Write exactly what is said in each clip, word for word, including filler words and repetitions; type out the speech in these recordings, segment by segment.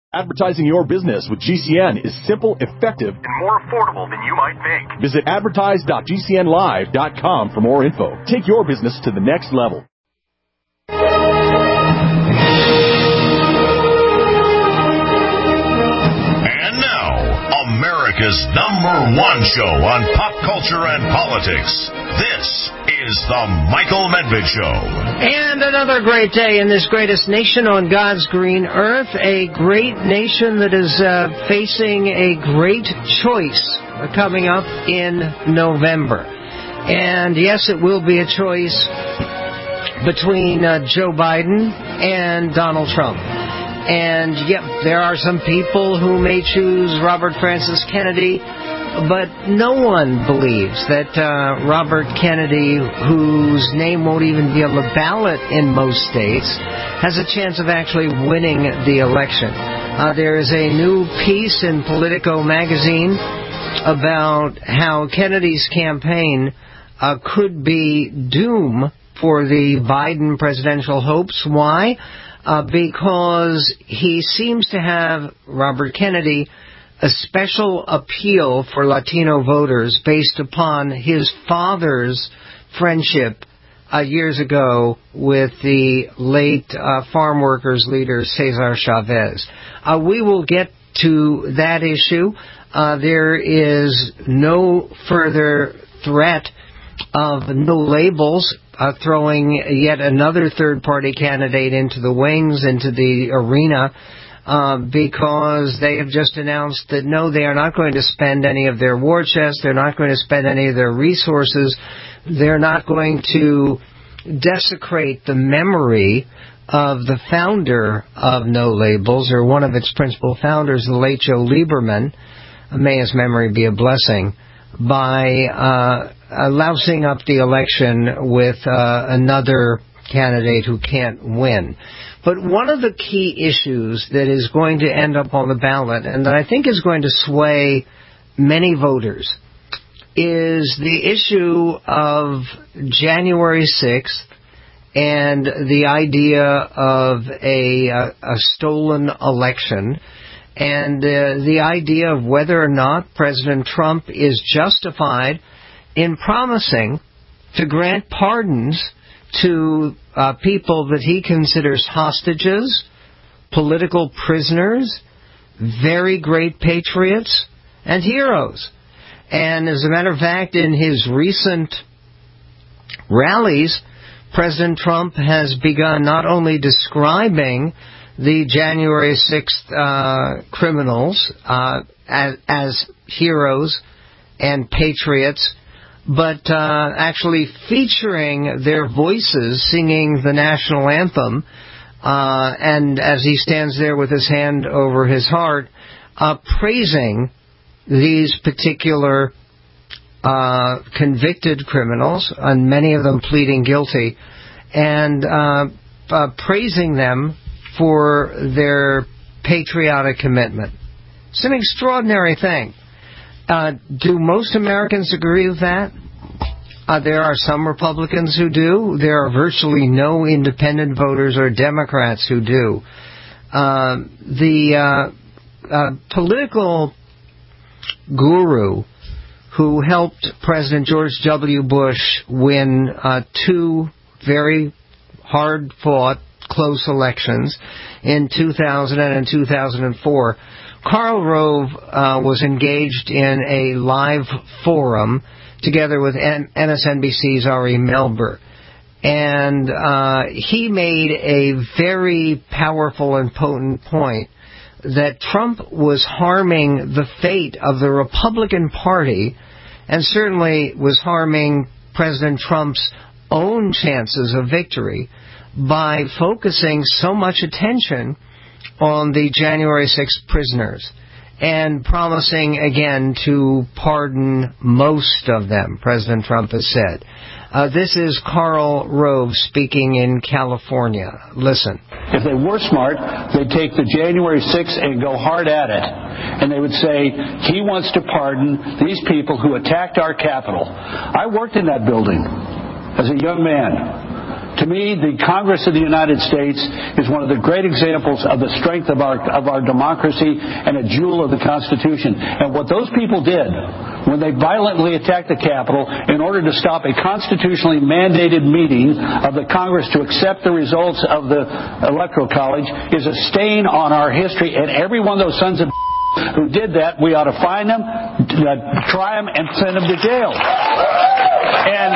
Advertising your business with G C N is simple, effective, and more affordable than you might think. Visit advertise dot g c n live dot com for more info. Take your business to the next level. And now, America's number one show on pop culture and politics. This is The Michael Medved Show. And another great day in this greatest nation on God's green earth. A great nation that is uh, facing a great choice coming up in November. And yes, it will be a choice between uh, Joe Biden and Donald Trump. And yep, there are some people who may choose Robert Francis Kennedy, but no one believes that uh, Robert Kennedy, whose name won't even be on the ballot in most states, has a chance of actually winning the election. Uh, there is a new piece in Politico magazine about how Kennedy's campaign uh, could be doom for the Biden presidential hopes. Why? Uh, because he seems to have, Robert Kennedy, a special appeal for Latino voters based upon his father's friendship uh, years ago with the late uh, farm workers leader Cesar Chavez. Uh, we will get to that issue. Uh, there is no further threat of no labels uh, throwing yet another third-party candidate into the wings, into the arena, uh, because they have just announced that, no, they are not going to spend any of their war chest, they're not going to spend any of their resources, they're not going to desecrate the memory of the founder of No Labels, or one of its principal founders, the late Joe Lieberman, may his memory be a blessing, by uh, lousing up the election with uh, another candidate who can't win. But one of the key issues that is going to end up on the ballot, and that I think is going to sway many voters, is the issue of January sixth and the idea of a, a, a stolen election, and uh, the idea of whether or not President Trump is justified in promising to grant pardons to uh, people that he considers hostages, political prisoners, very great patriots, and heroes. And as a matter of fact, in his recent rallies, President Trump has begun not only describing the January sixth uh, criminals uh, as, as heroes and patriots, but uh, actually featuring their voices singing the national anthem, uh, and as he stands there with his hand over his heart, uh, praising these particular uh, convicted criminals, and many of them pleading guilty, and uh, uh, praising them for their patriotic commitment. It's an extraordinary thing. Uh, do most Americans agree with that? Uh, there are some Republicans who do. There are virtually no independent voters or Democrats who do. Uh, the uh, uh, political guru who helped President George W. Bush win uh, two very hard-fought, close elections in two thousand and two thousand four. Karl Rove uh, was engaged in a live forum together with M S N B C's Ari Melber. And uh, he made a very powerful and potent point that Trump was harming the fate of the Republican Party, and certainly was harming President Trump's own chances of victory, by focusing so much attention on the January sixth prisoners and promising again to pardon most of them, President Trump has said. Uh, this is Karl Rove speaking in California. Listen. If they were smart, they'd take the January sixth and go hard at it. And they would say, he wants to pardon these people who attacked our Capitol. I worked in that building as a young man. To me, the Congress of the United States is one of the great examples of the strength of our of our democracy and a jewel of the Constitution. And what those people did when they violently attacked the Capitol in order to stop a constitutionally mandated meeting of the Congress to accept the results of the Electoral College is a stain on our history. And every one of those sons of who did that, we ought to find them, try them, and send them to jail. And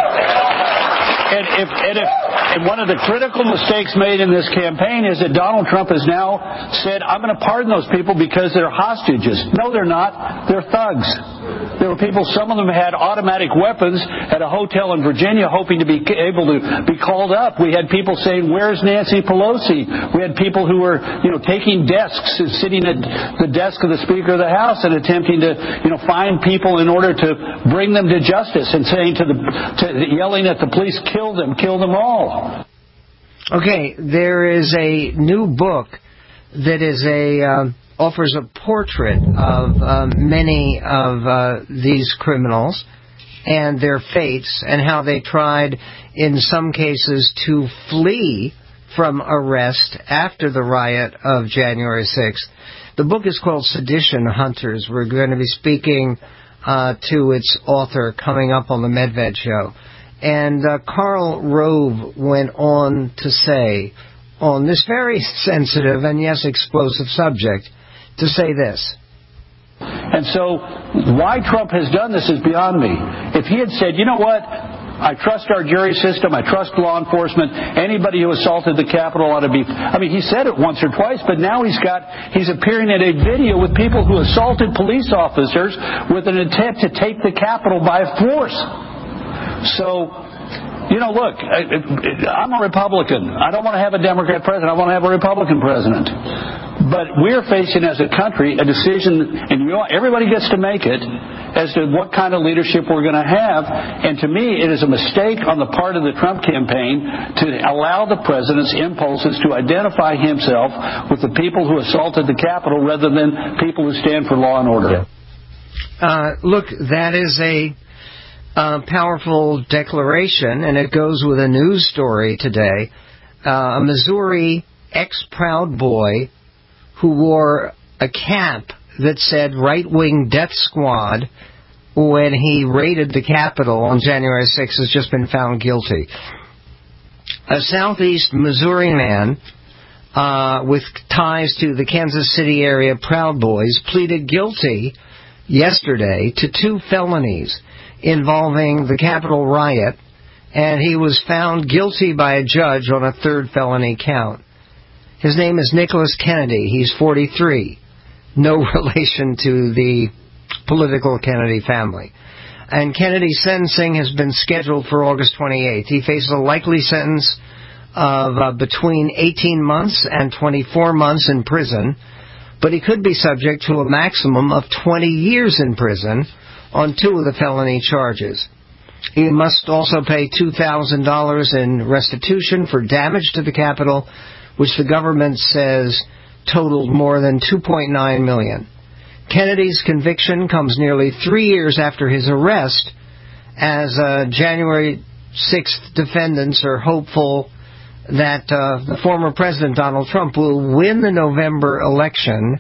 And if, and if and one of the critical mistakes made in this campaign is that Donald Trump has now said, I'm going to pardon those people because they're hostages. No, they're not. They're thugs. There were people, some of them had automatic weapons at a hotel in Virginia hoping to be able to be called up. We had people saying, where's Nancy Pelosi? We had people who were, you know, taking desks and sitting at the desk of the Speaker of the House and attempting to, you know, find people in order to bring them to justice and saying to the, to, yelling at the police, kill them, kill them all. Okay, there is a new book that is a uh, offers a portrait of uh, many of uh, these criminals and their fates and how they tried, in some cases, to flee from arrest after the riot of January sixth. The book is called Sedition Hunters. We're going to be speaking uh, to its author coming up on the Medved Show. And uh, Karl Rove went on to say, on this very sensitive and, yes, explosive subject, to say this. And so why Trump has done this is beyond me. If he had said, you know what, I trust our jury system, I trust law enforcement, anybody who assaulted the Capitol ought to be... I mean, he said it once or twice, but now he's got... He's appearing in a video with people who assaulted police officers with an attempt to take the Capitol by force. So, you know, look, I'm a Republican. I don't want to have a Democrat president. I want to have a Republican president. But we're facing as a country a decision, and you know, everybody gets to make it, as to what kind of leadership we're going to have. And to me, it is a mistake on the part of the Trump campaign to allow the president's impulses to identify himself with the people who assaulted the Capitol rather than people who stand for law and order. Uh, look, that is a... Uh, powerful declaration, and it goes with a news story today. Uh, a Missouri ex-Proud Boy who wore a cap that said right-wing death squad when he raided the Capitol on January sixth has just been found guilty. A southeast Missouri man uh, with ties to the Kansas City area Proud Boys pleaded guilty yesterday to two felonies involving the Capitol riot, and he was found guilty by a judge on a third felony count. His name is Nicholas Kennedy. He's forty-three. No relation to the political Kennedy family. And Kennedy's sentencing has been scheduled for August twenty-eighth. He faces a likely sentence of uh, between eighteen months and twenty-four months in prison, but he could be subject to a maximum of twenty years in prison on two of the felony charges. He must also pay two thousand dollars in restitution for damage to the Capitol, which the government says totaled more than two point nine million dollars. Kennedy's conviction comes nearly three years after his arrest, as uh, January sixth defendants are hopeful that uh, the former President Donald Trump will win the November election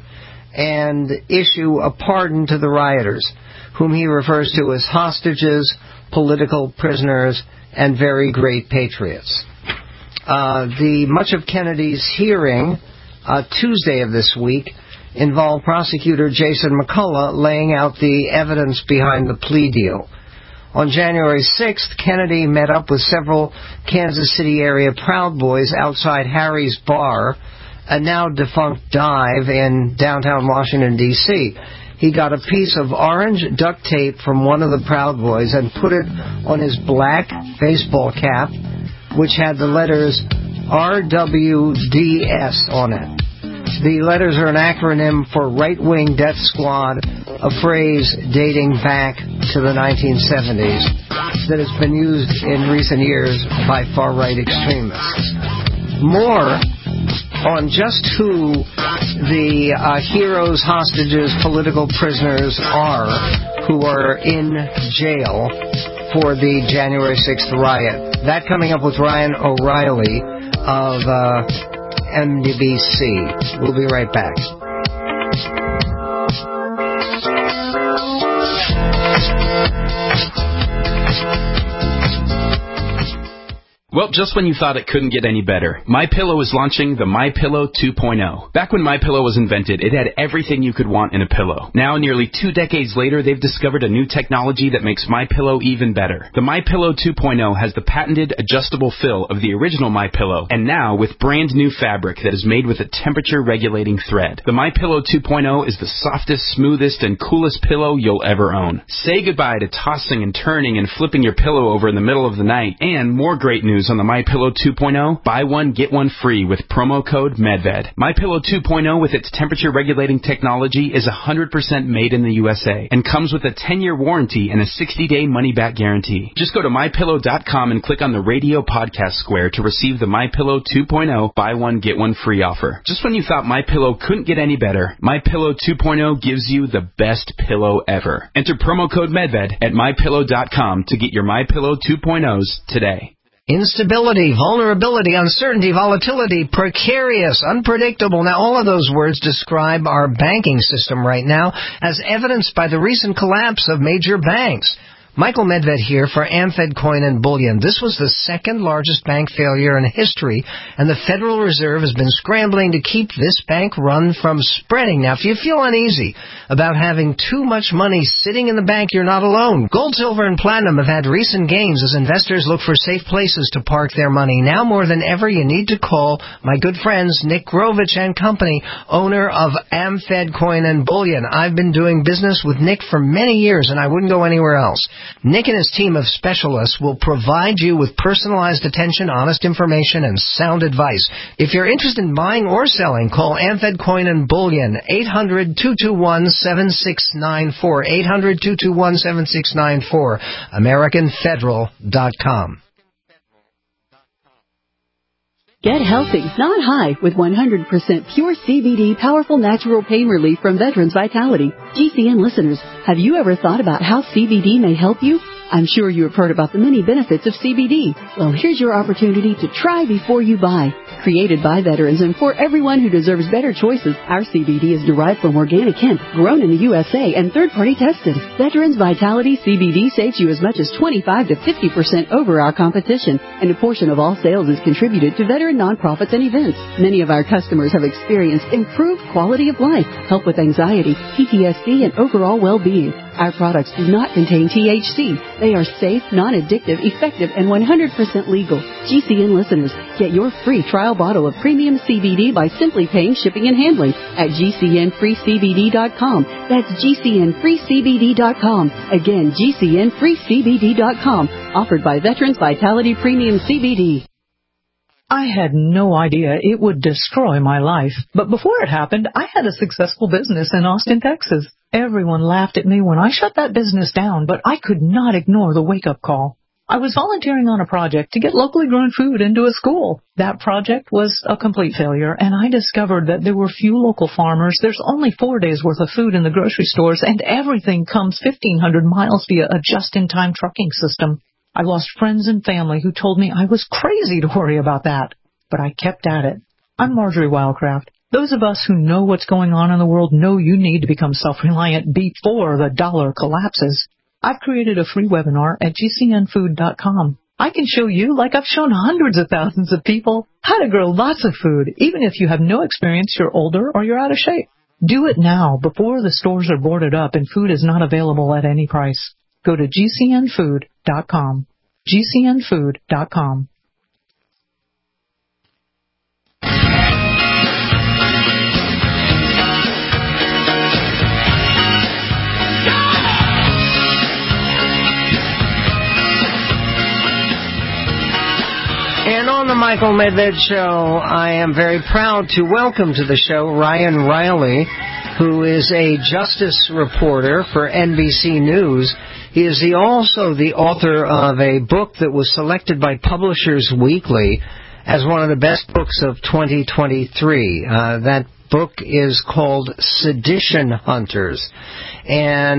and issue a pardon to the rioters, whom he refers to as hostages, political prisoners, and very great patriots. Uh, the much of Kennedy's hearing uh, Tuesday of this week involved prosecutor Jason McCullough laying out the evidence behind the plea deal. On January sixth, Kennedy met up with several Kansas City area Proud Boys outside Harry's Bar, a now defunct dive in downtown Washington, D C He got a piece of orange duct tape from one of the Proud Boys and put it on his black baseball cap, which had the letters R W D S on it. The letters are an acronym for Right-Wing Death Squad, a phrase dating back to the nineteen seventies that has been used in recent years by far-right extremists. More on just who the uh, heroes, hostages, political prisoners are who are in jail for the January sixth riot. That coming up with Ryan O'Reilly of uh, N B C. We'll be right back. Well, just when you thought it couldn't get any better, MyPillow is launching the MyPillow two point oh. Back when MyPillow was invented, it had everything you could want in a pillow. Now, nearly two decades later, they've discovered a new technology that makes MyPillow even better. The MyPillow two point oh has the patented adjustable fill of the original MyPillow, and now with brand new fabric that is made with a temperature-regulating thread. The MyPillow two point oh is the softest, smoothest, and coolest pillow you'll ever own. Say goodbye to tossing and turning and flipping your pillow over in the middle of the night. And more great news on the MyPillow two point oh, buy one, get one free with promo code MedVed. MyPillow two point oh with its temperature-regulating technology is one hundred percent made in the U S A and comes with a ten-year warranty and a sixty-day money-back guarantee. Just go to My Pillow dot com and click on the radio podcast square to receive the MyPillow two point oh buy one, get one free offer. Just when you thought MyPillow couldn't get any better, MyPillow two point oh gives you the best pillow ever. Enter promo code MedVed at My Pillow dot com to get your MyPillow two point ohs today. Instability, vulnerability, uncertainty, volatility, precarious, unpredictable. Now, all of those words describe our banking system right now, as evidenced by the recent collapse of major banks. Michael Medved here for AmFed Coin and Bullion. This was the second largest bank failure in history, and the Federal Reserve has been scrambling to keep this bank run from spreading. Now, if you feel uneasy about having too much money sitting in the bank, you're not alone. Gold, silver, and platinum have had recent gains as investors look for safe places to park their money. Now more than ever, you need to call my good friends Nick Grovich and Company, owner of AmFed Coin and Bullion. I've been doing business with Nick for many years, and I wouldn't go anywhere else. Nick and his team of specialists will provide you with personalized attention, honest information, and sound advice. If you're interested in buying or selling, call AmFed Coin and Bullion, eight hundred, two two one, seven six nine four, eight hundred, two two one, seven six nine four, American Federal dot com. Get healthy, not high, with one hundred percent pure C B D powerful natural pain relief from Veterans Vitality. G C N listeners, have you ever thought about how C B D may help you? I'm sure you have heard about the many benefits of C B D. Well, here's your opportunity to try before you buy. Created by veterans and for everyone who deserves better choices, our C B D is derived from organic hemp, grown in the U S A, and third-party tested. Veterans Vitality C B D saves you as much as twenty-five to fifty percent over our competition, and a portion of all sales is contributed to veteran nonprofits and events. Many of our customers have experienced improved quality of life, help with anxiety, P T S D, and overall well-being. Our products do not contain T H C. They are safe, non-addictive, effective, and one hundred percent legal. G C N listeners, get your free trial bottle of premium C B D by simply paying shipping and handling at G C N free C B D dot com. That's G C N free C B D dot com. Again, G C N free C B D dot com. Offered by Veterans Vitality Premium C B D. I had no idea it would destroy my life. But before it happened, I had a successful business in Austin, Texas. Everyone laughed at me when I shut that business down, but I could not ignore the wake-up call. I was volunteering on a project to get locally grown food into a school. That project was a complete failure, and I discovered that there were few local farmers. There's only four days' worth of food in the grocery stores, and everything comes fifteen hundred miles via a just-in-time trucking system. I lost friends and family who told me I was crazy to worry about that, but I kept at it. I'm Marjorie Wildcraft. Those of us who know what's going on in the world know you need to become self-reliant before the dollar collapses. I've created a free webinar at G C N food dot com. I can show you, like I've shown hundreds of thousands of people, how to grow lots of food, even if you have no experience, you're older, or you're out of shape. Do it now, before the stores are boarded up and food is not available at any price. Go to G C N food dot com. G C N food dot com. And on the Michael Medved Show, I am very proud to welcome to the show Ryan Riley, who is a justice reporter for N B C News. He is the, also the author of a book that was selected by Publishers Weekly as one of the best books of twenty twenty-three. Uh, that book is called Sedition Hunters. And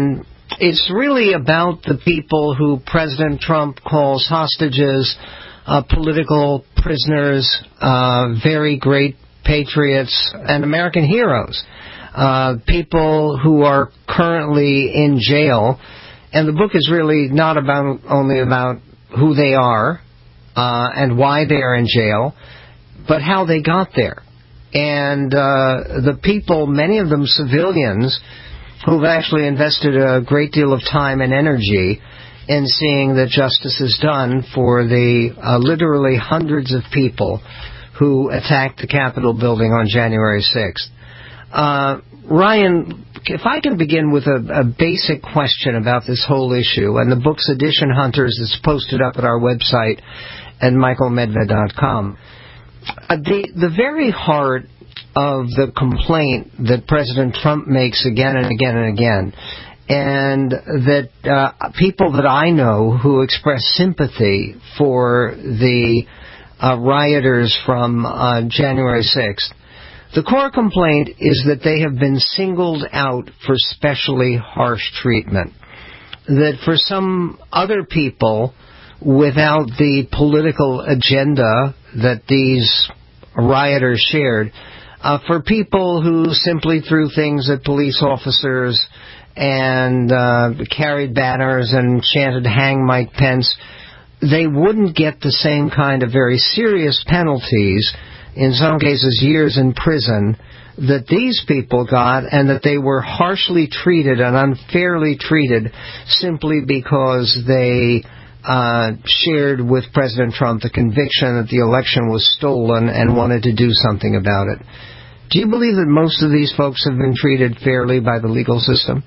it's really about the people who President Trump calls hostages, uh, political prisoners, uh, very great patriots, and American heroes. Uh, people who are currently in jail. And the book is really not about only about who they are uh, and why they are in jail, but how they got there. And uh, the people, many of them civilians, who've actually invested a great deal of time and energy in seeing that justice is done for the uh, literally hundreds of people who attacked the Capitol building on January sixth. Uh, Ryan, if I can begin with a, a basic question about this whole issue, and the book's Edition Hunters is posted up at our website at michael medved dot com. Uh, the, the very heart of the complaint that President Trump makes again and again and again, and that uh, people that I know who express sympathy for the uh, rioters from uh, January sixth, the core complaint is that they have been singled out for specially harsh treatment. That for some other people, without the political agenda that these rioters shared, uh, for people who simply threw things at police officers and uh, carried banners and chanted "Hang Mike Pence," they wouldn't get the same kind of very serious penalties, in some cases years in prison, that these people got, and that they were harshly treated and unfairly treated simply because they uh, shared with President Trump the conviction that the election was stolen and wanted to do something about it. Do you believe that most of these folks have been treated fairly by the legal system?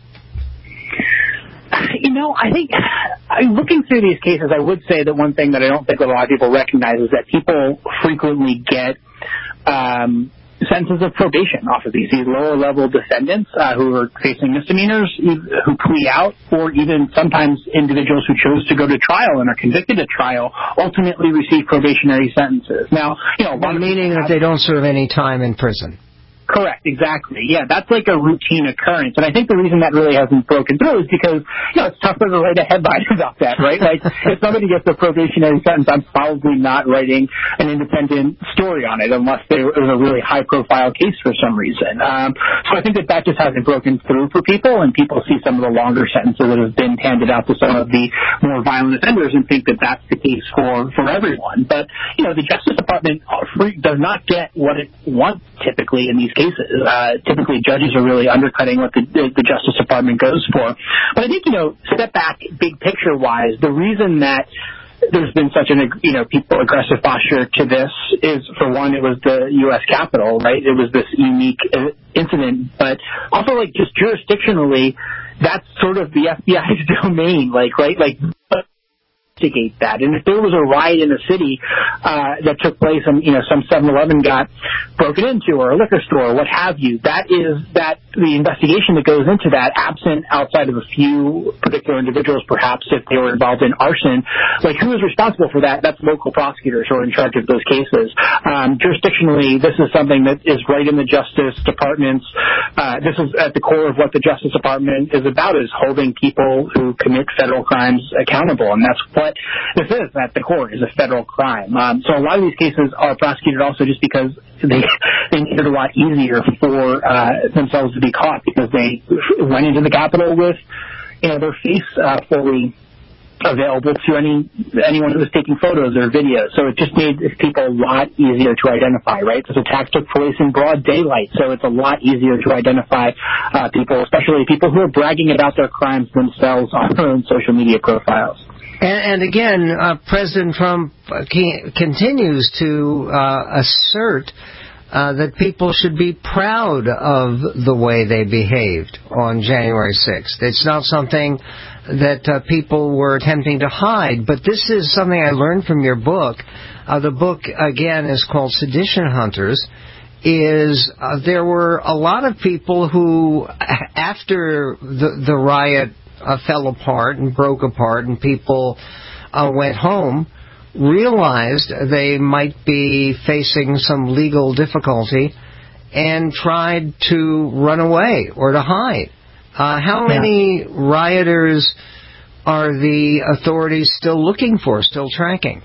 You know, I think, looking through these cases, I would say that one thing that I don't think a lot of people recognize is that people frequently get um, sentences of probation off of these. These lower-level defendants uh, who are facing misdemeanors, who plea out, or even sometimes individuals who chose to go to trial and are convicted at trial ultimately receive probationary sentences. Now, you know, well, meaning that they don't serve any time in prison. Correct, exactly. Yeah, that's like a routine occurrence. And I think the reason that really hasn't broken through is because, you know, it's tougher to write a headline about that, right? Like, if somebody gets a probationary sentence, I'm probably not writing an independent story on it unless there was a really high-profile case for some reason. Um, so I think that that just hasn't broken through for people, and people see some of the longer sentences that have been handed out to some of the more violent offenders and think that that's the case for, for everyone. But, you know, the Justice Department does not get what it wants typically in these cases. Uh, typically, judges are really undercutting what the, the, the Justice Department goes for. But I think, you know, step back, big picture-wise, the reason that there's been such an, you know, people aggressive posture to this is, for one, it was the U S Capitol, right? It was this unique uh, incident. But also, like, just jurisdictionally, that's sort of the F B I's domain, like, right? Like, investigate that. And if there was a riot in a city uh, that took place and, you know, some seven eleven got broken into, or a liquor store, or what have you, that is that the investigation that goes into that, absent outside of a few particular individuals, perhaps if they were involved in arson, like, who is responsible for that? That's local prosecutors who are in charge of those cases. Um, jurisdictionally, this is something that is right in the Justice Department's, uh, this is at the core of what the Justice Department is about, is holding people who commit federal crimes accountable. And that's what this is, at the core, is a federal crime. Um, so a lot of these cases are prosecuted also just because they they made it a lot easier for uh, themselves to be caught, because they went into the Capitol with, you know, their face uh, fully available to any anyone who was taking photos or videos. So it just made people a lot easier to identify, right? This attack took place in broad daylight, so it's a lot easier to identify uh, people, especially people who are bragging about their crimes themselves on their own social media profiles. And, and again, uh, President Trump continues to uh, assert uh, that people should be proud of the way they behaved on January sixth. It's not something that uh, people were attempting to hide, but this is something I learned from your book. Uh, the book, again, is called Sedition Hunters. Is uh, there were a lot of people who, after the, the riot Uh, fell apart and broke apart and people uh, went home, realized they might be facing some legal difficulty and tried to run away or to hide. Uh, how many yeah. rioters are the authorities still looking for, still tracking?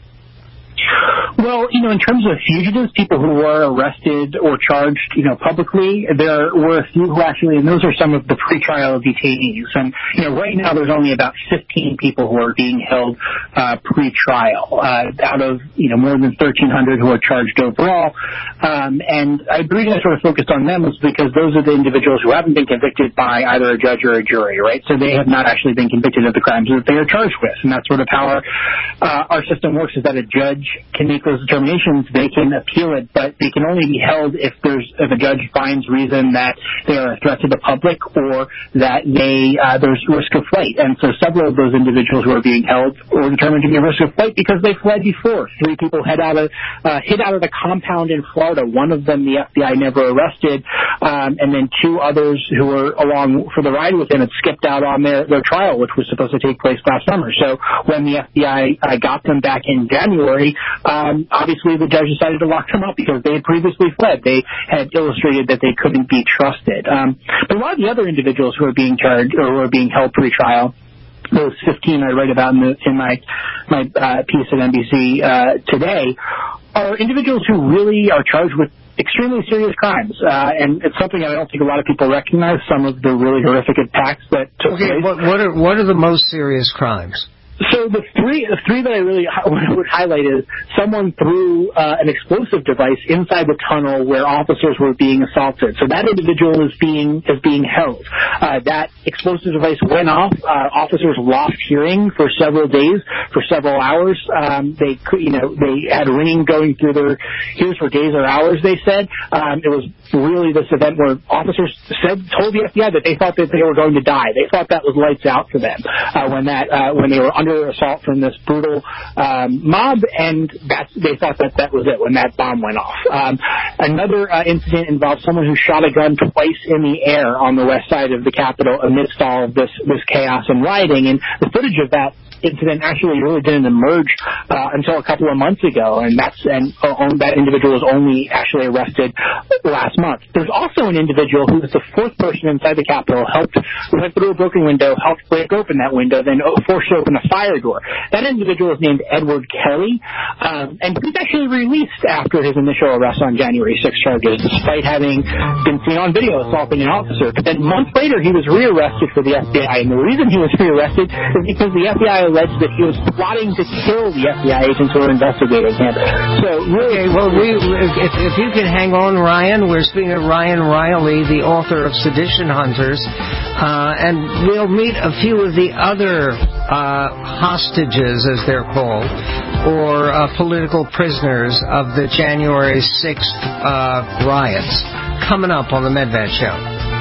Well, you know, in terms of fugitives, people who were arrested or charged, you know, publicly, there were a few who actually, and those are some of the pretrial detainees. And, you know, right now there's only about fifteen people who are being held uh, pretrial uh, out of, you know, more than thirteen hundred who are charged overall. Um, and I, the reason I sort of focused on them is because those are the individuals who haven't been convicted by either a judge or a jury, right? So they have not actually been convicted of the crimes that they are charged with. And that's sort of how our, uh, our system works, is that a judge can make those determinations, they can appeal it, but they can only be held if there's if a judge finds reason that they are a threat to the public or that they uh, there's risk of flight. And so several of those individuals who are being held were determined to be a risk of flight because they fled before. Three people hid out of uh, hid out of the compound in Florida. One of them the F B I never arrested, um, and then two others who were along for the ride with him had skipped out on their, their trial, which was supposed to take place last summer. So when the F B I uh, got them back in January, um, obviously the judge decided to lock them up because they had previously fled. They had illustrated that they couldn't be trusted. Um, but a lot of the other individuals who are being charged or who are being held pre-trial, those fifteen I write about in, the, in my my uh, piece at N B C uh, today, are individuals who really are charged with extremely serious crimes, uh, and it's something I don't think a lot of people recognize. Some of the really horrific attacks that took okay, place. What, what are what are the most serious crimes? So the three, the three that I really would highlight is someone threw uh, an explosive device inside the tunnel where officers were being assaulted. So that individual is being is being held. Uh, that explosive device went off. Uh, officers lost hearing for several days, for several hours. Um, they could, you know, they had ringing going through their ears for days or hours. They said um, it was really this event where officers said told the F B I that they thought that they were going to die. They thought that was lights out for them uh, when that uh, when they were under assault from this brutal um, mob, and that's, they thought that that was it when that bomb went off. Um, another uh, incident involved someone who shot a gun twice in the air on the west side of the Capitol amidst all of this, this chaos and rioting, and the footage of that incident actually really didn't emerge uh, until a couple of months ago, and that's and uh, that individual was only actually arrested last month. There's also an individual who was the fourth person inside the Capitol, helped went through a broken window, helped break open that window, then forced open a fire door. That individual is named Edward Kelly, um, and he's actually released after his initial arrest on January sixth charges, despite having been seen on video assaulting an officer. But then months later, he was rearrested for the F B I, and the reason he was rearrested is because the F B I alleged that he was plotting to kill the F B I agents who were investigating him. So, really, okay, well, we, if, if you can hang on, Ryan, we're speaking of Ryan Riley, the author of Sedition Hunters, uh, and we'll meet a few of the other uh, hostages, as they're called, or uh, political prisoners of the January sixth uh, riots, coming up on the Medved Show.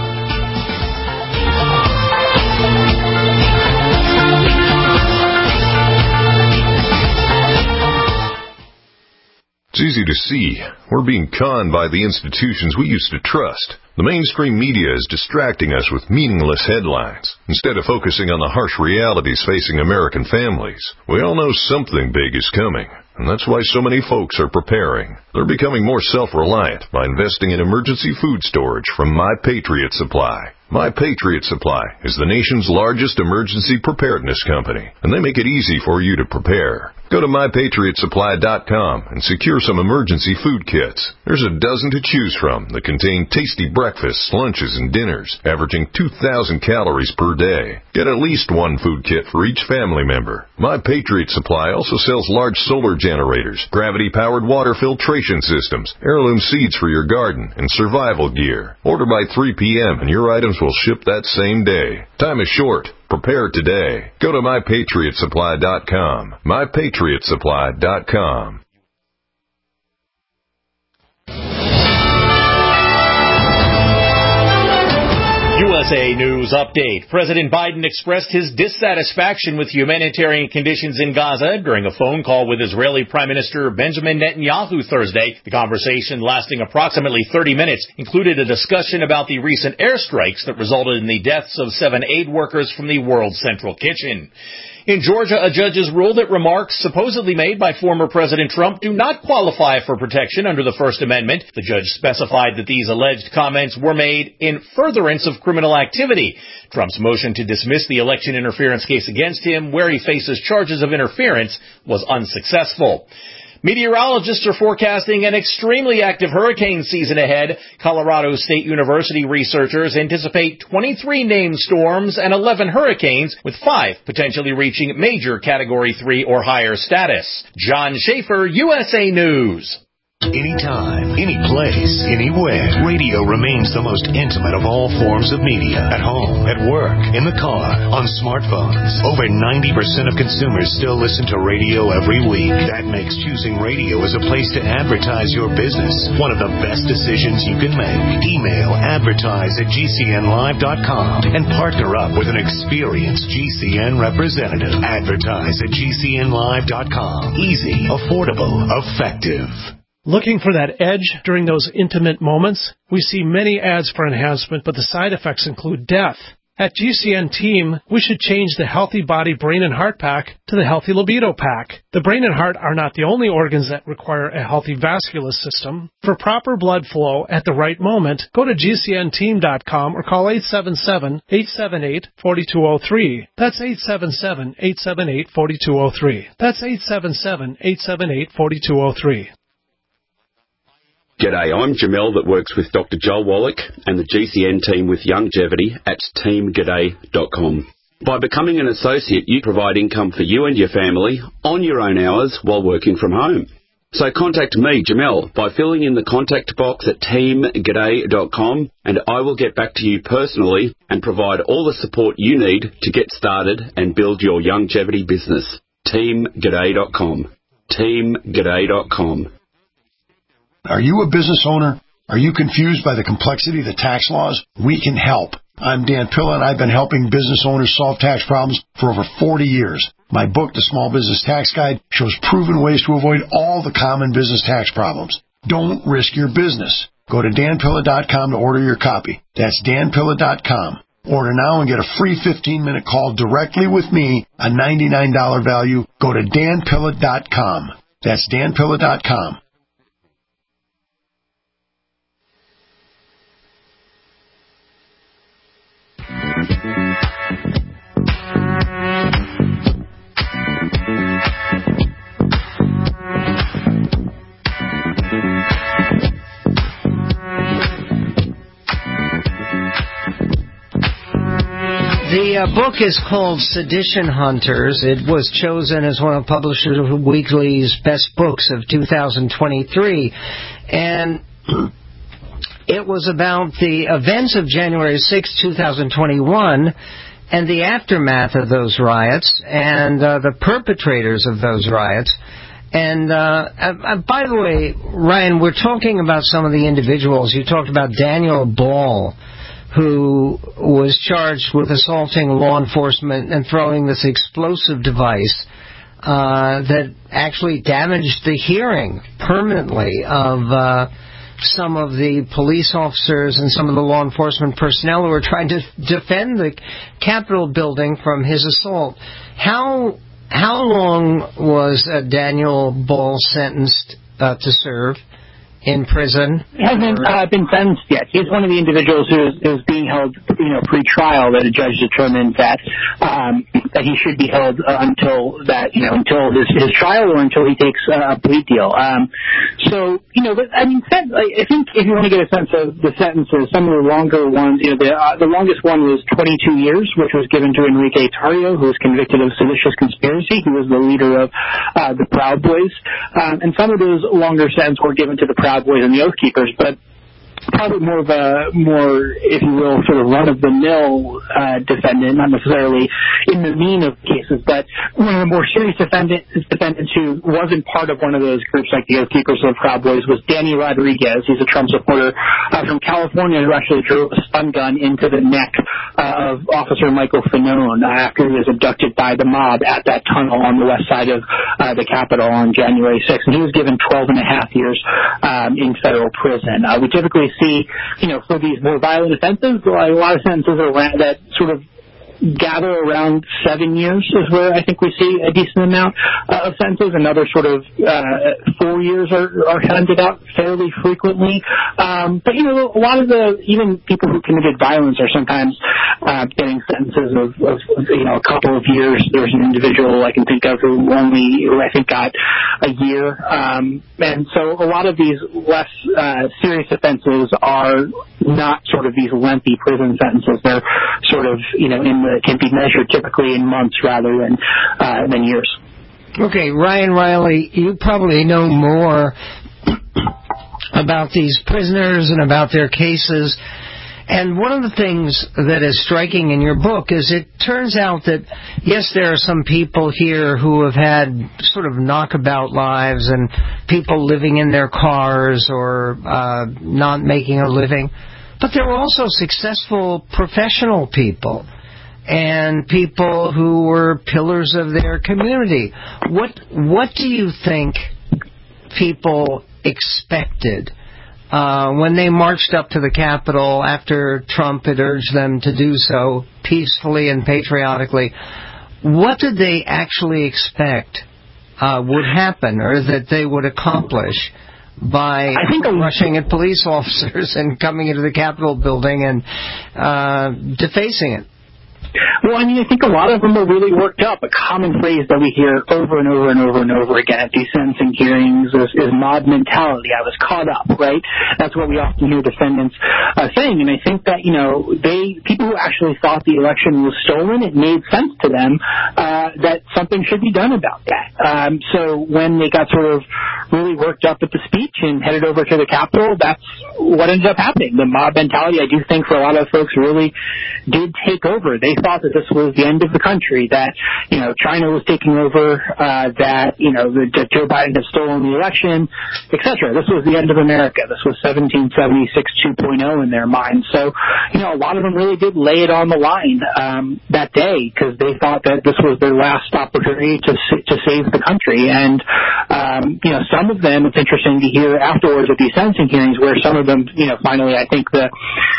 It's easy to see. We're being conned by the institutions we used to trust. The mainstream media is distracting us with meaningless headlines, instead of focusing on the harsh realities facing American families. We all know something big is coming, and that's why so many folks are preparing. They're becoming more self-reliant by investing in emergency food storage from My Patriot Supply. My Patriot Supply is the nation's largest emergency preparedness company, and they make it easy for you to prepare. Go to my patriot supply dot com and secure some emergency food kits. There's a dozen to choose from that contain tasty breakfasts, lunches, and dinners, averaging two thousand calories per day. Get at least one food kit for each family member. My Patriot Supply also sells large solar generators, gravity-powered water filtration systems, heirloom seeds for your garden, and survival gear. Order by three p.m. and your items will ship that same day. Time is short. Prepare today. Go to my patriot supply dot com. my patriot supply dot com. U S A News Update. President Biden expressed his dissatisfaction with humanitarian conditions in Gaza during a phone call with Israeli Prime Minister Benjamin Netanyahu Thursday. The conversation, lasting approximately thirty minutes, included a discussion about the recent airstrikes that resulted in the deaths of seven aid workers from the World Central Kitchen. In Georgia, a judge has ruled that remarks supposedly made by former President Trump do not qualify for protection under the First Amendment. The judge specified that these alleged comments were made in furtherance of criminal activity. Trump's motion to dismiss the election interference case against him, where he faces charges of interference, was unsuccessful. Meteorologists are forecasting an extremely active hurricane season ahead. Colorado State University researchers anticipate twenty-three named storms and eleven hurricanes, with five potentially reaching major Category three or higher status. John Schaefer, U S A News. Anytime, any place, anywhere, radio remains the most intimate of all forms of media. At home, at work, in the car, on smartphones. Over ninety percent of consumers still listen to radio every week. That makes choosing radio as a place to advertise your business one of the best decisions you can make. Email advertise at G C N live dot com and partner up with an experienced G C N representative. Advertise at G C N live dot com. Easy, affordable, effective. Looking for that edge during those intimate moments? We see many ads for enhancement, but the side effects include death. At G C N Team, we should change the Healthy Body Brain and Heart Pack to the Healthy Libido Pack. The brain and heart are not the only organs that require a healthy vascular system. For proper blood flow at the right moment, go to G C N team dot com or call eight seven seven, eight seven eight, four two zero three. That's eight seven seven, eight seven eight, four two zero three. That's eight seven seven, eight seven eight, four two zero three. G'day, I'm Jamel that works with Doctor Joel Wallach and the G C N team with Longevity at team g'day dot com. By becoming an associate, you provide income for you and your family on your own hours while working from home. So contact me, Jamel, by filling in the contact box at team g'day dot com, and I will get back to you personally and provide all the support you need to get started and build your longevity business. team g'day dot com. team g'day dot com. Are you a business owner? Are you confused by the complexity of the tax laws? We can help. I'm Dan Pilla, and I've been helping business owners solve tax problems for over forty years. My book, The Small Business Tax Guide, shows proven ways to avoid all the common business tax problems. Don't risk your business. Go to dan pilla dot com to order your copy. That's dan pilla dot com. Order now and get a free fifteen-minute call directly with me, a ninety-nine dollars value. Go to dan pilla dot com. That's dan pilla dot com. The uh, book is called Sedition Hunters. It was chosen as one of Publishers Weekly's best books of two thousand twenty-three. And it was about the events of January sixth, two thousand twenty-one, and the aftermath of those riots, and uh, the perpetrators of those riots. And uh, uh, by the way, Ryan, we're talking about some of the individuals. You talked about Daniel Ball, who was charged with assaulting law enforcement and throwing this explosive device uh, that actually damaged the hearing permanently of uh, some of the police officers and some of the law enforcement personnel who were trying to defend the Capitol building from his assault. How how long was uh, Daniel Ball sentenced uh, to serve in prison? He hasn't uh, been sentenced yet. He's one of the individuals who is, is being held, you know, pre-trial that a judge determined that um, that he should be held uh, until that, you know, until his, his trial or until he takes uh, a plea deal. Um, so, you know, I mean, I think if you want to get a sense of the sentences, some of the longer ones, you know, the, uh, the longest one was twenty-two years, which was given to Enrique Tarrio, who was convicted of seditious conspiracy. He was the leader of uh, the Proud Boys. Um, and some of those longer sentences were given to the Proud Boys and the Oath Keepers, but probably more of a, more, if you will, sort of run-of-the-mill uh, defendant, not necessarily in the mean of cases, but one of the more serious defendant, defendants who wasn't part of one of those groups like the Oath Keepers or the Proud Boys was Danny Rodriguez. He's a Trump supporter uh, from California who actually drove a stun gun into the neck uh, of Officer Michael Fanone uh, after he was abducted by the mob at that tunnel on the west side of uh, the Capitol on January sixth. And he was given twelve and a half years um, in federal prison. Uh, we typically see, you know, for these more violent offenses, a lot of sentences are that sort of gather around seven years is where I think we see a decent amount uh, of sentences. Another sort of uh, four years are, are handed out fairly frequently. Um, but, you know, a lot of the, even people who committed violence are sometimes uh, getting sentences of, of, you know, a couple of years. There's an individual I can think of who only, who I think got a year. Um, and so a lot of these less uh, serious offenses are not sort of these lengthy prison sentences. They're sort of, you know, in the, can be measured typically in months rather than uh, than years. Okay, Ryan Riley, you probably know more about these prisoners and about their cases. And one of the things that is striking in your book is it turns out that, yes, there are some people here who have had sort of knockabout lives and people living in their cars or uh, not making a living, but there were also successful professional people and people who were pillars of their community. What what do you think people expected uh, when they marched up to the Capitol after Trump had urged them to do so peacefully and patriotically? What did they actually expect uh, would happen or that they would accomplish by I think rushing at police officers and coming into the Capitol building and uh, defacing it? Well, I mean, I think a lot of them are really worked up. A common phrase that we hear over and over and over and over again at these sentencing hearings is, is mob mentality. I was caught up, right? That's what we often hear defendants uh, saying. And I think that, you know, they people who actually thought the election was stolen, it made sense to them uh, that something should be done about that. Um, so when they got sort of really worked up at the speech and headed over to the Capitol, that's what ended up happening. The mob mentality, I do think, for a lot of folks really did take over. They thought that this was the end of the country, that, you know, China was taking over, uh, that, you know, that Joe Biden had stolen the election, et cetera. This was the end of America. This was seventeen seventy-six two point oh in their minds. So, you know, a lot of them really did lay it on the line um, that day because they thought that this was their last opportunity to to save the country. And, um, you know, some of them, it's interesting to hear afterwards at these sentencing hearings where some of them, you know, finally I think the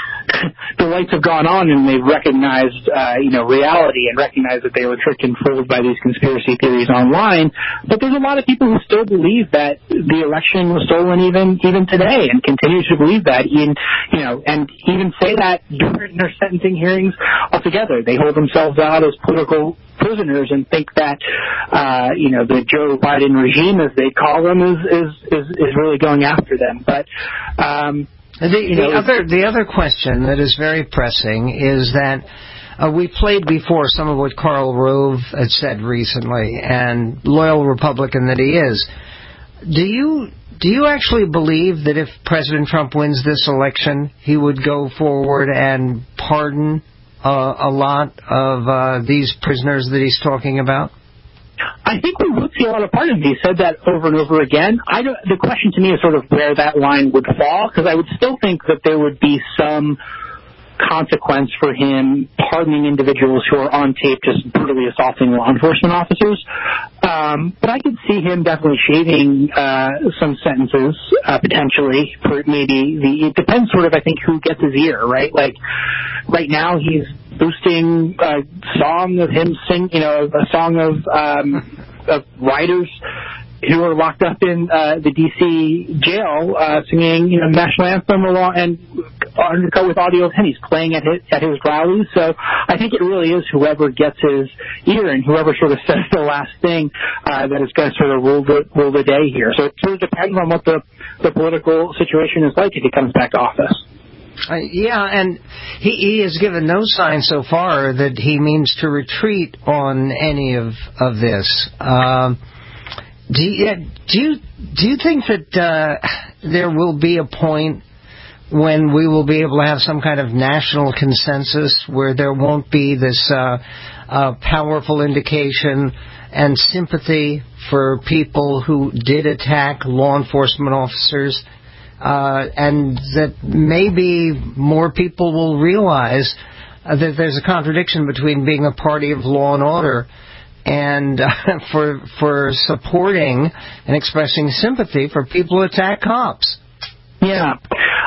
the lights have gone on and they've recognized, uh, you know, reality and recognized that they were tricked and fooled by these conspiracy theories online. But there's a lot of people who still believe that the election was stolen even even today and continue to believe that, even, you know, and even say that during their sentencing hearings altogether. They hold themselves out as political prisoners and think that, uh, you know, the Joe Biden regime, as they call them, is is is, is really going after them. But um The, the other the other question that is very pressing is that uh, we played before some of what Karl Rove had said recently, and loyal Republican that he is. Do you do you actually believe that if President Trump wins this election, he would go forward and pardon uh, a lot of uh, these prisoners that he's talking about? I think we would see a lot of pardons. He said that over and over again. I don't, the question to me is sort of where that line would fall, because I would still think that there would be some consequence for him pardoning individuals who are on tape just brutally assaulting law enforcement officers. Um, but I could see him definitely shaving uh, some sentences, uh, potentially, for maybe the, it depends sort of, I think, who gets his ear, right? Like, right now he's boosting a song of him sing, you know, a song of, um, of writers who are locked up in uh, the D C jail, uh, singing, you know, national anthem along and undercut with audio of him. He's playing at his, at his rallies. So I think it really is whoever gets his ear and whoever sort of says the last thing uh, that is going to sort of rule the rule the day here. So it sort of depends on what the the political situation is like if he comes back to office. Uh, yeah, and he, he has given no sign so far that he means to retreat on any of of this. Um, do you, do you do you think that uh, there will be a point when we will be able to have some kind of national consensus where there won't be this uh, uh, powerful indication and sympathy for people who did attack law enforcement officers? Uh, and that maybe more people will realize uh, that there's a contradiction between being a party of law and order and uh, for for supporting and expressing sympathy for people who attack cops. Yeah.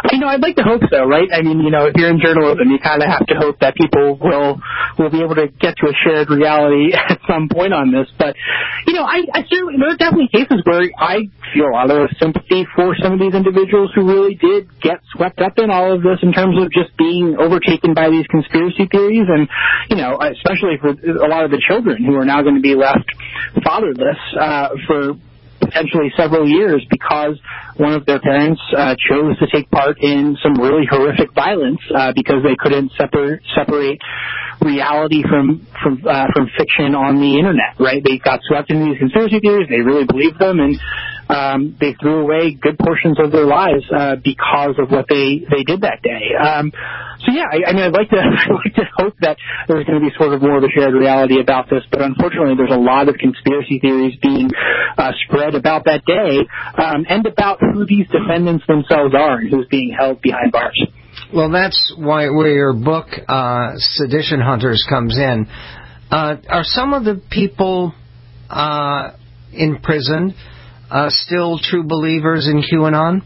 You know, I'd like to hope so, right? I mean, you know, if you're in journalism, you kind of have to hope that people will will be able to get to a shared reality at some point on this. But, you know, I, I certainly, there are definitely cases where I feel a lot of sympathy for some of these individuals who really did get swept up in all of this in terms of just being overtaken by these conspiracy theories. And, you know, especially for a lot of the children who are now going to be left fatherless uh, for potentially several years because one of their parents uh, chose to take part in some really horrific violence uh, because they couldn't separ- separate reality from from uh, from fiction on the internet. Right? They got swept into these conspiracy theories. They really believed them, and um, they threw away good portions of their lives uh, because of what they, they did that day. Um, so yeah, I, I mean, I'd like to I'd like to hope that there's going to be sort of more of a shared reality about this, but unfortunately, there's a lot of conspiracy theories being uh, spread about that day um, and about who these defendants themselves are and who's being held behind bars. Well, that's why where your book, uh, Sedition Hunters, comes in. Uh, are some of the people uh, in prison uh, still true believers in QAnon?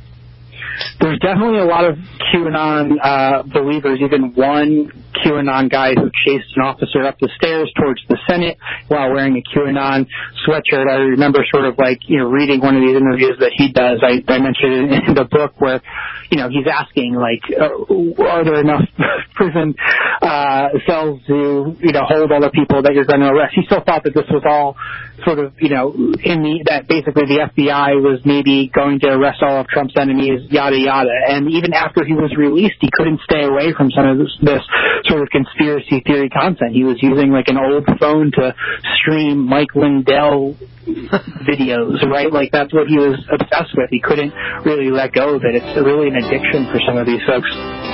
There's definitely a lot of QAnon uh, believers, even one QAnon guy who chased an officer up the stairs towards the Senate while wearing a QAnon sweatshirt. I remember sort of like, you know, reading one of these interviews that he does. I, I mentioned it in the book where, you know, he's asking, like, uh, are there enough prison uh, cells to, you know, hold all the people that you're going to arrest? He still thought that this was all sort of, you know, in the, that basically the F B I was maybe going to arrest all of Trump's enemies, yada, yada. And even after he was released, he couldn't stay away from some of this, this sort of conspiracy theory content. He was using, like, an old phone to stream Mike Lindell videos, right? Like, that's what he was obsessed with. He couldn't really let go of it. It's really an addiction for some of these folks.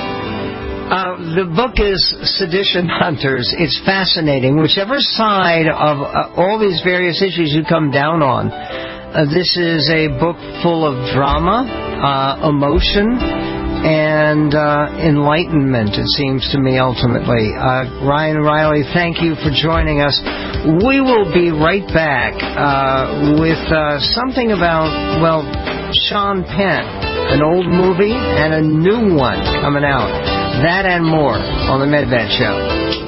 Uh, the book is Sedition Hunters. It's fascinating. Whichever side of uh, all these various issues you come down on, uh, this is a book full of drama, uh, emotion, and uh, enlightenment, it seems to me, ultimately. Uh, Ryan Riley, thank you for joining us. We will be right back uh, with uh, something about, well, Sean Penn, an old movie and a new one coming out. That and more on the Medved Show.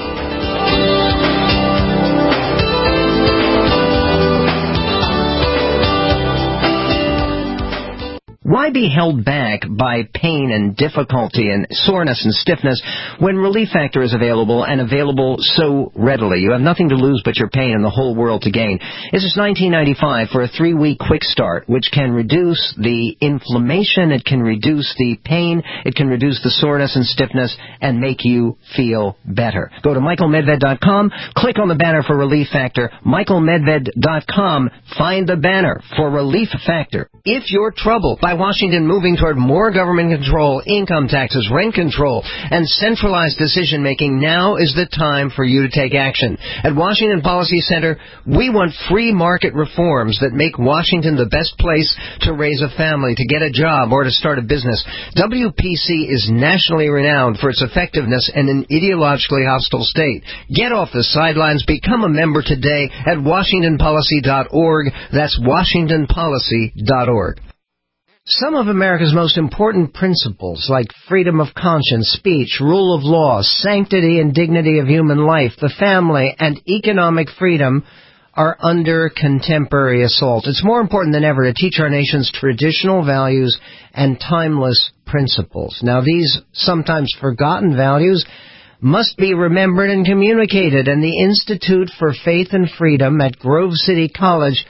Why be held back by pain and difficulty and soreness and stiffness when Relief Factor is available and available so readily? You have nothing to lose but your pain and the whole world to gain. This is nineteen ninety-five for a three-week quick start, which can reduce the inflammation, it can reduce the pain, it can reduce the soreness and stiffness, and make you feel better. Go to Michael Medved dot com, click on the banner for Relief Factor, Michael Medved dot com, find the banner for Relief Factor. If you're troubled by Washington moving toward more government control, income taxes, rent control, and centralized decision-making, now is the time for you to take action. At Washington Policy Center, we want free market reforms that make Washington the best place to raise a family, to get a job, or to start a business. W P C is nationally renowned for its effectiveness in an ideologically hostile state. Get off the sidelines. Become a member today at washington policy dot org. That's washington policy dot org. Some of America's most important principles, like freedom of conscience, speech, rule of law, sanctity and dignity of human life, the family, and economic freedom, are under contemporary assault. It's more important than ever to teach our nation's traditional values and timeless principles. Now, these sometimes forgotten values must be remembered and communicated, and the Institute for Faith and Freedom at Grove City College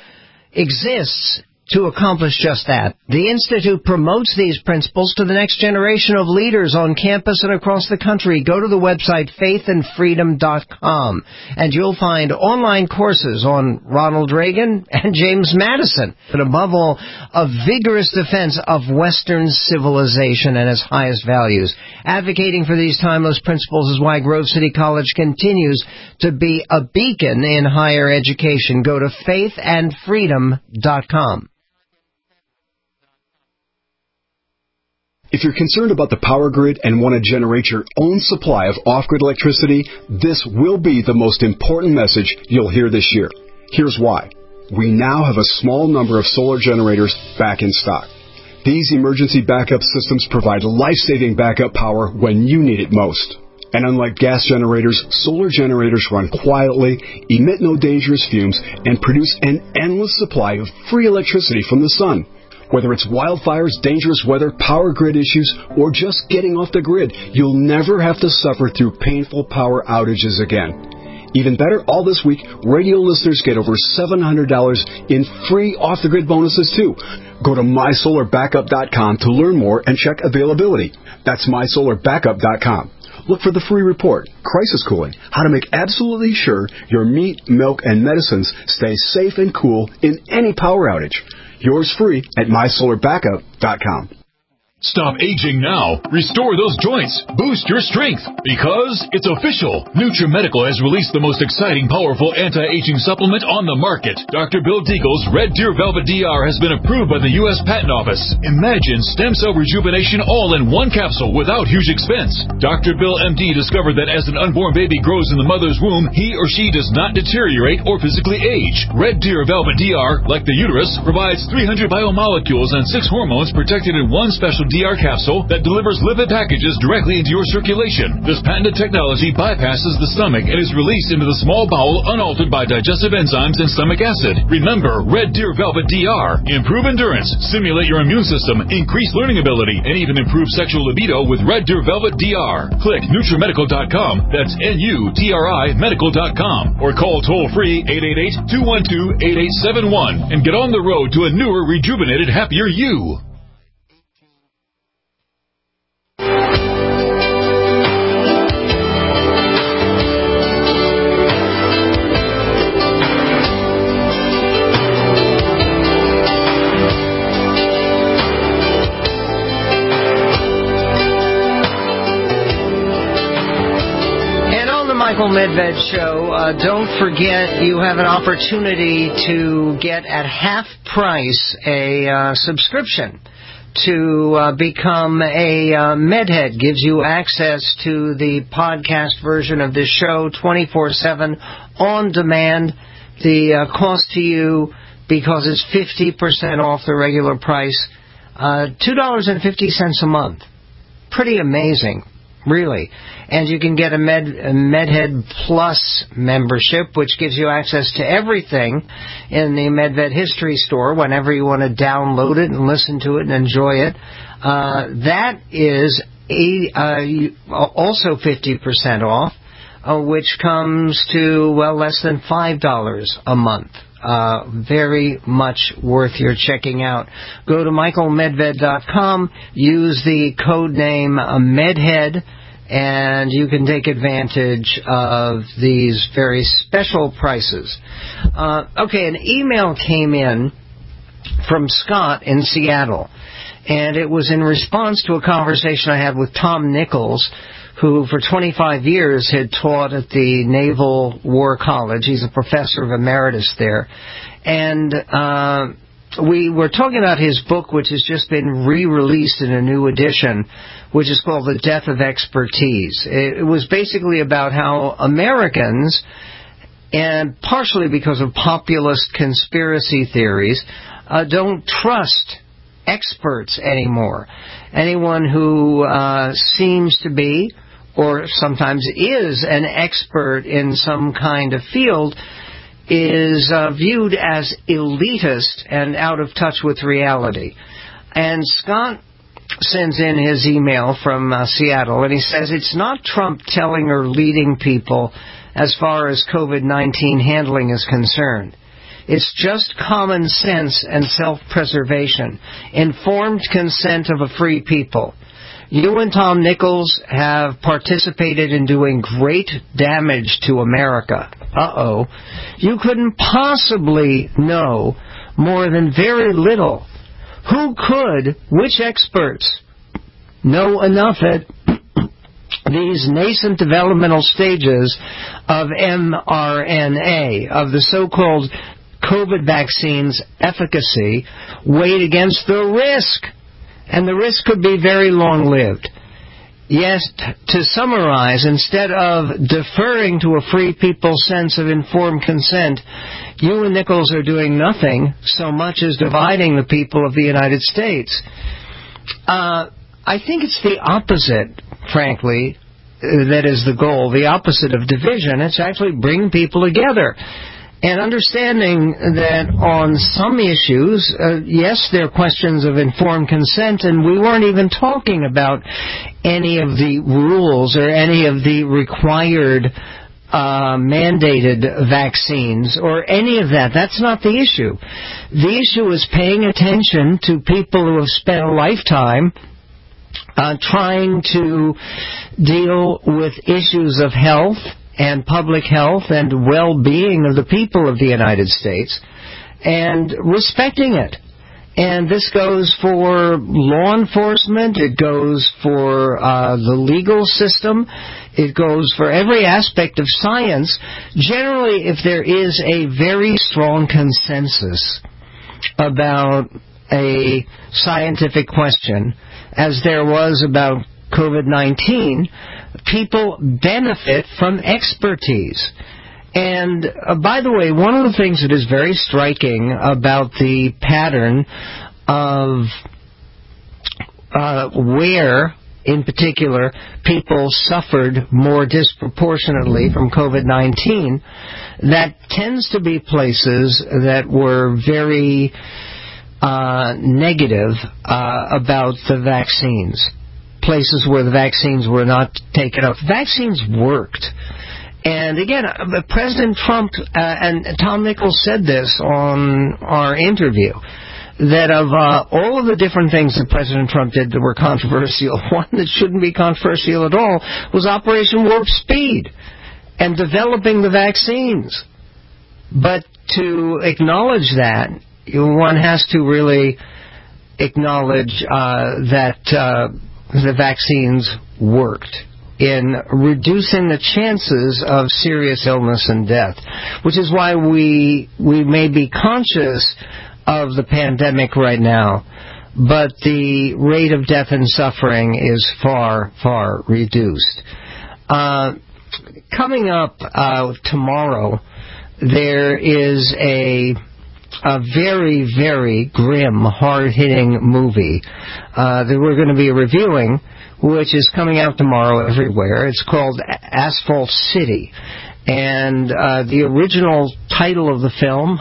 exists to accomplish just that. The Institute promotes these principles to the next generation of leaders on campus and across the country. Go to the website faith and freedom dot com, and you'll find online courses on Ronald Reagan and James Madison, but above all, a vigorous defense of Western civilization and its highest values. Advocating for these timeless principles is why Grove City College continues to be a beacon in higher education. Go to faith and freedom dot com. If you're concerned about the power grid and want to generate your own supply of off-grid electricity, this will be the most important message you'll hear this year. Here's why. We now have a small number of solar generators back in stock. These emergency backup systems provide life-saving backup power when you need it most. And unlike gas generators, solar generators run quietly, emit no dangerous fumes, and produce an endless supply of free electricity from the sun. Whether it's wildfires, dangerous weather, power grid issues, or just getting off the grid, you'll never have to suffer through painful power outages again. Even better, all this week, radio listeners get over seven hundred dollars in free off-the-grid bonuses, too. Go to my solar backup dot com to learn more and check availability. That's my solar backup dot com. Look for the free report, Crisis Cooling, how to make absolutely sure your meat, milk, and medicines stay safe and cool in any power outage. Yours free at my solar backup dot com. Stop aging now. Restore those joints. Boost your strength. Because it's official. NutriMedical has released the most exciting, powerful anti-aging supplement on the market. Doctor Bill Deagle's Red Deer Velvet D R has been approved by the U S Patent Office. Imagine stem cell rejuvenation all in one capsule without huge expense. Doctor Bill M D discovered that as an unborn baby grows in the mother's womb, he or she does not deteriorate or physically age. Red Deer Velvet D R, like the uterus, provides three hundred biomolecules and six hormones protected in one special D R capsule that delivers lipid packages directly into your circulation. This patented technology bypasses the stomach and is released into the small bowel unaltered by digestive enzymes and stomach acid. Remember, Red Deer Velvet D R. Improve endurance, stimulate your immune system, increase learning ability, and even improve sexual libido with Red Deer Velvet D R. Click NutriMedical dot com, that's N U T R I medical dot com, or call toll-free eight eight eight, two one two, eight eight seven one and get on the road to a newer, rejuvenated, happier you. Michael Medved Show. Uh, don't forget, you have an opportunity to get at half price a uh, subscription to uh, become a uh, Medhead. Gives you access to the podcast version of this show twenty-four seven on demand. The uh, cost to you, because it's fifty percent off the regular price, uh, two dollars and fifty cents a month. Pretty amazing. Really. And you can get a, Med, a MedHead Plus membership, which gives you access to everything in the MedVed History Store whenever you want to download it and listen to it and enjoy it. Uh, that is a, uh, also fifty percent off, uh, which comes to, well, less than five dollars a month. Uh, very much worth your checking out. Go to Michael Medved dot com, use the code name uh, Medhead, and you can take advantage of these very special prices. Uh, okay, an email came in from Scott in Seattle, and it was in response to a conversation I had with Tom Nichols, who for twenty-five years had taught at the Naval War College. He's a professor of emeritus there. And uh, we were talking about his book, which has just been re-released in a new edition, which is called The Death of Expertise. It was basically about how Americans, and partially because of populist conspiracy theories, uh, don't trust experts anymore. Anyone who uh, seems to be, or sometimes is, an expert in some kind of field is uh, viewed as elitist and out of touch with reality. And Scott sends in his email from uh, Seattle, and he says it's not Trump telling or leading people as far as COVID nineteen handling is concerned. It's just common sense and self-preservation, informed consent of a free people. You and Tom Nichols have participated in doing great damage to America. Uh-oh. You couldn't possibly know more than very little. Who could, which experts, know enough at these nascent developmental stages of mRNA, of the so-called COVID vaccine's efficacy, weighed against the risk? And the risk could be very long-lived. Yes, to summarize, instead of deferring to a free people's sense of informed consent, you and Nichols are doing nothing so much as dividing the people of the United States. Uh, I think it's the opposite, frankly, that is the goal, the opposite of division. It's actually bring people together. And understanding that on some issues, uh, yes, there are questions of informed consent, and we weren't even talking about any of the rules or any of the required uh, mandated vaccines or any of that. That's not the issue. The issue is paying attention to people who have spent a lifetime uh, trying to deal with issues of health and public health and well-being of the people of the United States, and respecting it. And this goes for law enforcement, it goes for uh, the legal system, it goes for every aspect of science. Generally, if there is a very strong consensus about a scientific question, as there was about COVID nineteen, people benefit from expertise. And uh, by the way, one of the things that is very striking about the pattern of uh, where, in particular, people suffered more disproportionately from COVID nineteen, that tends to be places that were very uh, negative uh, about the vaccines. Places where the vaccines were not taken up. Vaccines worked. And again, President Trump uh, and Tom Nichols said this on our interview, that of uh, all of the different things that President Trump did that were controversial, one that shouldn't be controversial at all was Operation Warp Speed and developing the vaccines. But to acknowledge that, one has to really acknowledge uh, that uh, the vaccines worked in reducing the chances of serious illness and death, which is why we we may be conscious of the pandemic right now, but the rate of death and suffering is far, far reduced. Uh, coming up uh, tomorrow, there is a a very, very grim, hard-hitting movie uh, that we're going to be reviewing, which is coming out tomorrow everywhere. It's called Asphalt City. And uh, the original title of the film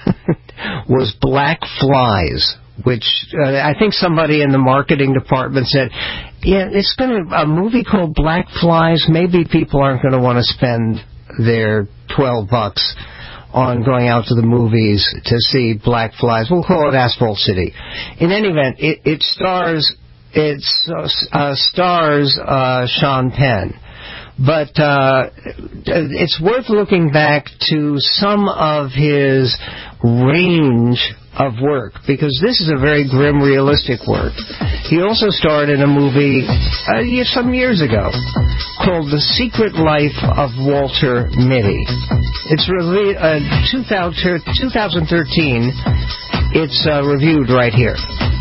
was Black Flies, which uh, I think somebody in the marketing department said, yeah, it's going to a movie called Black Flies. Maybe people aren't going to want to spend their twelve bucks on going out to the movies to see Black Flies. We'll call it Asphalt City. In any event, it, it stars it uh, stars uh, Sean Penn. But uh, it's worth looking back to some of his range of work, because this is a very grim, realistic work. He also starred in a movie uh, some years ago called The Secret Life of Walter Mitty. It's really uh, two thousand thirteen. It's uh, reviewed right here.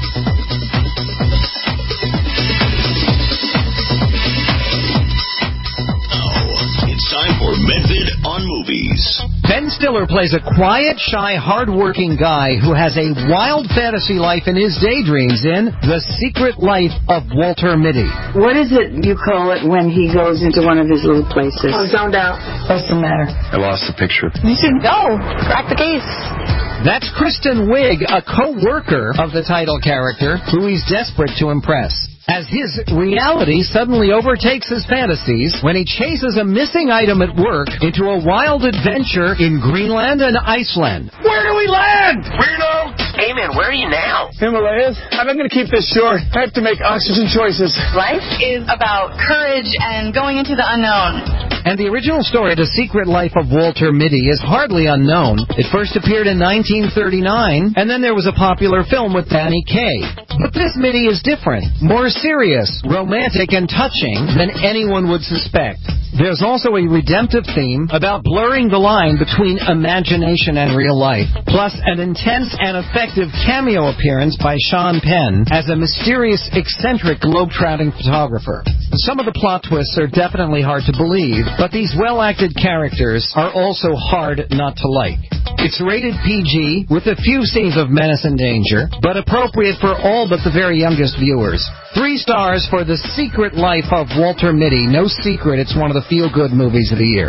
Time for Medvid on Movies. Ben Stiller plays a quiet, shy, hard-working guy who has a wild fantasy life in his daydreams in The Secret Life of Walter Mitty. What is it you call it when he goes into one of his little places? I'm zoned out. What's the matter? I lost the picture. You should go. Crack the case. That's Kristen Wiig, a co-worker of the title character, who he's desperate to impress, as his reality suddenly overtakes his fantasies when he chases a missing item at work into a wild adventure in Greenland and Iceland. Where do we land? Weirdo! Hey man, where are you now? Himalayas. I'm going to keep this short. I have to make oxygen choices. Life is about courage and going into the unknown. And the original story, The Secret Life of Walter Mitty, is hardly unknown. It first appeared in nineteen thirty-nine, and then there was a popular film with Danny Kaye. But this Mitty is different, more serious, romantic, and touching than anyone would suspect. There's also a redemptive theme about blurring the line between imagination and real life, plus an intense and effective cameo appearance by Sean Penn as a mysterious, eccentric, globe-trotting photographer. Some of the plot twists are definitely hard to believe, but these well-acted characters are also hard not to like. It's rated P G, with a few scenes of menace and danger, but appropriate for all but the very youngest viewers. Three stars for The Secret Life of Walter Mitty. No secret, it's one of the feel-good movies of the year.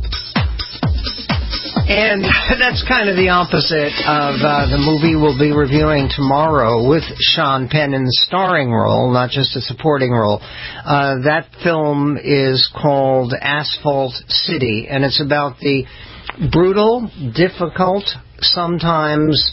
And that's kind of the opposite of uh, the movie we'll be reviewing tomorrow with Sean Penn in the starring role, not just a supporting role. Uh, that film is called Asphalt City, and it's about the brutal, difficult, sometimes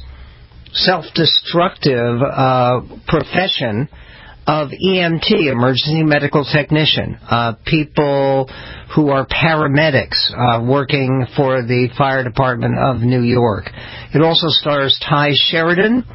self-destructive uh, profession of E M T, emergency medical technician, uh, people who are paramedics uh, working for the fire department of New York. It also stars Ty Sheridan,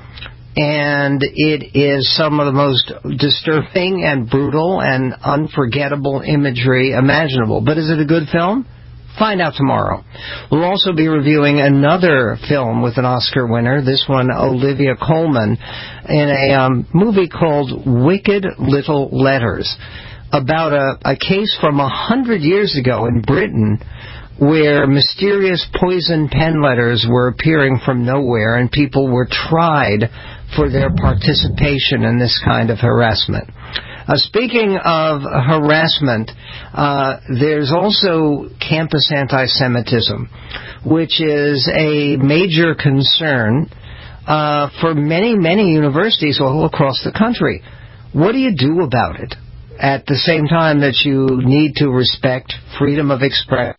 and it is some of the most disturbing and brutal and unforgettable imagery imaginable. But is it a good film? Find out tomorrow. We'll also be reviewing another film with an Oscar winner, this one Olivia Colman, in a um, movie called Wicked Little Letters, about a, a case from a hundred years ago in Britain where mysterious poison pen letters were appearing from nowhere and people were tried for their participation in this kind of harassment. Uh, speaking of harassment, uh, there's also campus anti-Semitism, which is a major concern uh, for many, many universities all across the country. What do you do about it at the same time that you need to respect freedom of expression?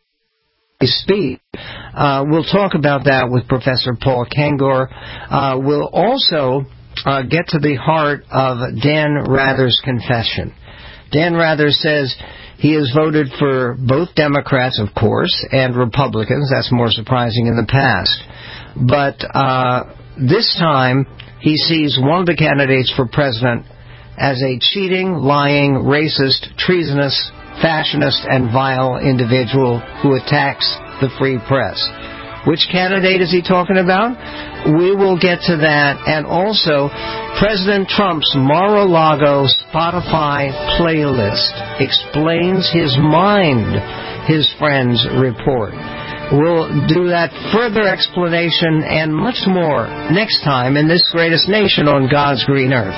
Speak. Uh, we'll talk about that with Professor Paul Kangor. Uh, we'll also uh, get to the heart of Dan Rather's confession. Dan Rather says he has voted for both Democrats, of course, and Republicans. That's more surprising in the past. But uh, this time he sees one of the candidates for president as a cheating, lying, racist, treasonous, fashionist, and vile individual who attacks the free press. Which candidate is he talking about? We will get to that. And also, President Trump's Mar-a-Lago Spotify playlist explains his mind, his friends report. We'll do that further explanation and much more next time in this greatest nation on God's green earth.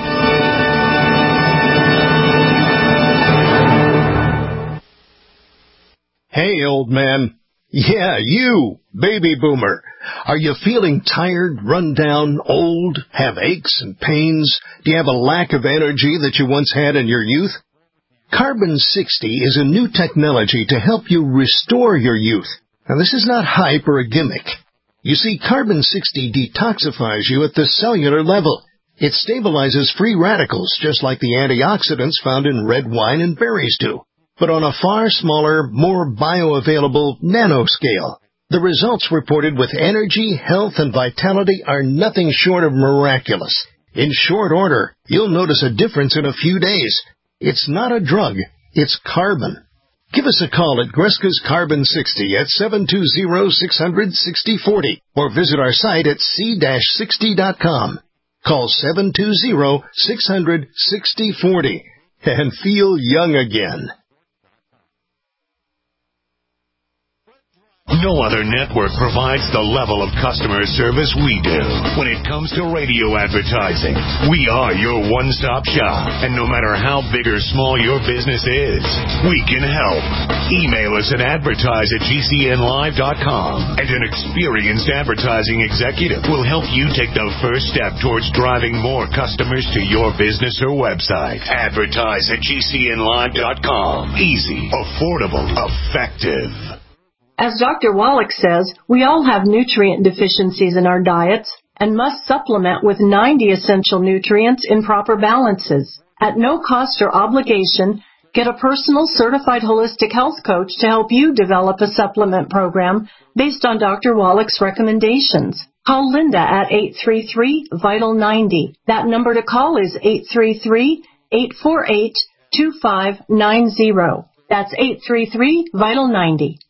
Hey, old man. Yeah, you, baby boomer. Are you feeling tired, run down, old, have aches and pains? Do you have a lack of energy that you once had in your youth? Carbon sixty is a new technology to help you restore your youth. Now, this is not hype or a gimmick. You see, Carbon sixty detoxifies you at the cellular level. It stabilizes free radicals, just like the antioxidants found in red wine and berries do, but on a far smaller, more bioavailable nanoscale. The results reported with energy, health, and vitality are nothing short of miraculous. In short order, you'll notice a difference in a few days. It's not a drug, it's carbon. Give us a call at Greska's Carbon sixty at seven two zero, six hundred, sixty forty or visit our site at c sixty dot com. Call seven two zero, six hundred, sixty forty and feel young again. No other network provides the level of customer service we do. When it comes to radio advertising, we are your one-stop shop. And no matter how big or small your business is, we can help. Email us at advertise at g c n live dot com, and an experienced advertising executive will help you take the first step towards driving more customers to your business or website. Advertise at g c n live dot com. Easy, affordable, effective. As Doctor Wallach says, we all have nutrient deficiencies in our diets and must supplement with ninety essential nutrients in proper balances. At no cost or obligation, Get a personal certified holistic health coach to help you develop a supplement program based on Doctor Wallach's recommendations. Call Linda at eight three three, VITAL ninety. That number to call is eight three three, eight four eight, two five nine zero. That's eight three three, VITAL ninety.